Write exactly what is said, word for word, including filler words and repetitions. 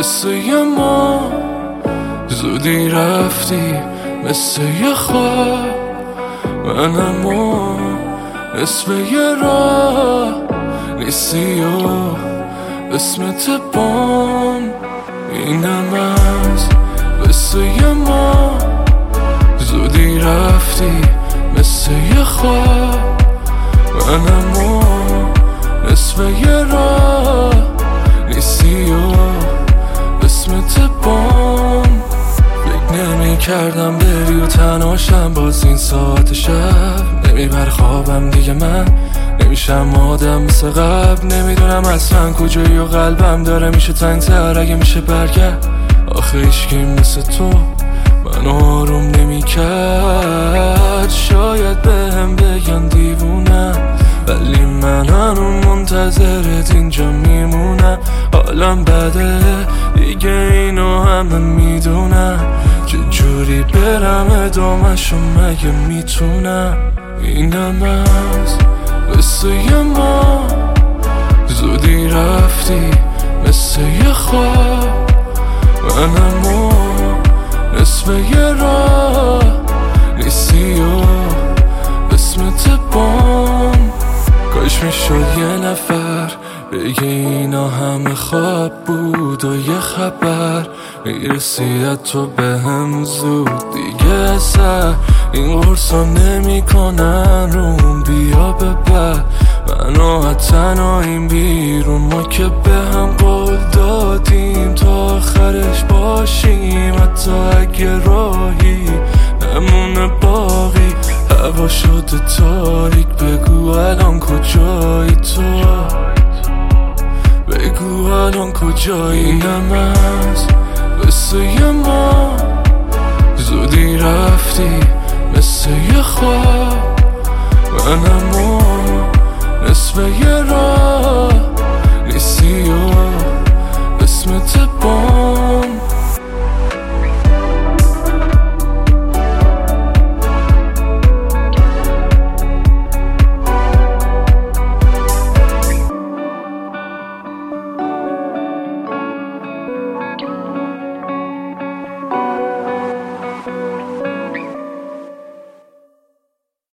مثل یه ما زودی رفتی، مثل یه خواب منم و نصف یه راه نیستی و اسمت بام اینم از مثل یه ما زودی رفتی، مثل یه خواب منم و نصف یه راه نیستی و اسمت بام. فکر نمی کردم بری و تنهاشم باز این ساعت شب، نمیبر خوابم دیگه، من نمیشم آدم مثل قبل. نمیدونم اصلا کجایی و قلبم داره میشه تنگ‌تر اگه میشه برگرد. آخه هیچکی مثل تو من آروم نمیکرد. شاید بهم بگن دیوونم ولی من هنوز منتظرت اینجا میمونم. حالم بده دیگه اینو همه میدونم، چجوری برم ادامه‌شو مگه میتونم. اینم از مثل یه ما زودی رفتی، مثل یه خواب منم و نصف یه راه نیستی و اسمت بام. کاش میشد یه نفر بگه اینا همه خواب بود و یه خبر میرسید تو به هم زود دیگه. اصلا این قرصا نمی کنن روم، بیا ببر منو تنهاییم بیرون. ما که به هم قول دادیم تا آخرش باشیم، حتی اگه راهی نمونه باقی. هوا شده تاریک، بگو الان کجایی تو، بگو الان کجایی. اینم از مثل یه ما زودی رفتی، مثل یه خواب منم و نصف یه راه